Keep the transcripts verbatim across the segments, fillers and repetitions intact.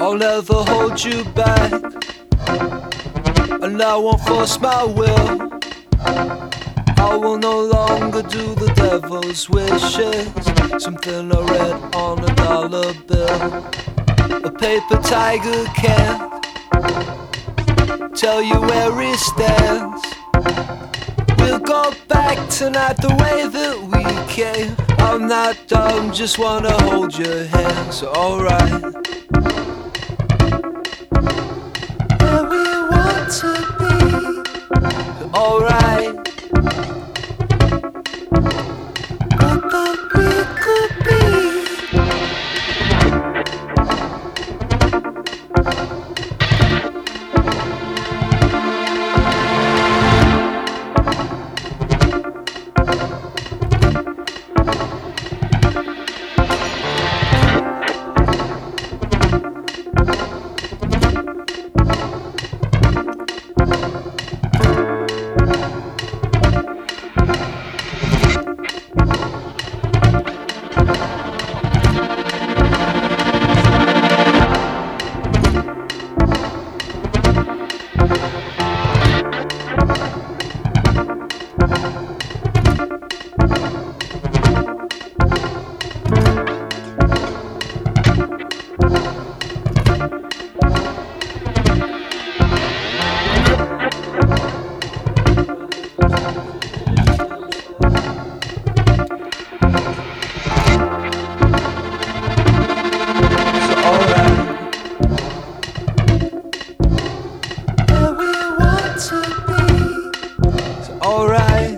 I'll never hold you back, and I won't force my will. I will no longer do the devil's wishes. Something I read on a dollar bill. A paper tiger can't tell you where he stands. We'll go back tonight the way that we came. I'm not dumb, just wanna hold your hand. So alright, where we want to be. So alright, I thought we could be. Alright,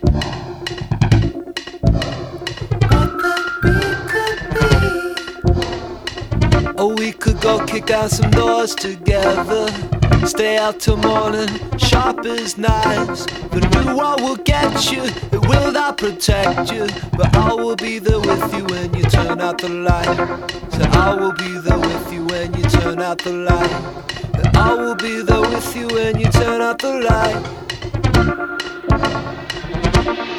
oh, we could go kick down some doors together. Stay out till morning, sharp as knives. The new one will get you, it will not protect you, but I will be there with you when you turn out the light. So I will be there with you when you turn out the light. I will be there with you when you turn out the light.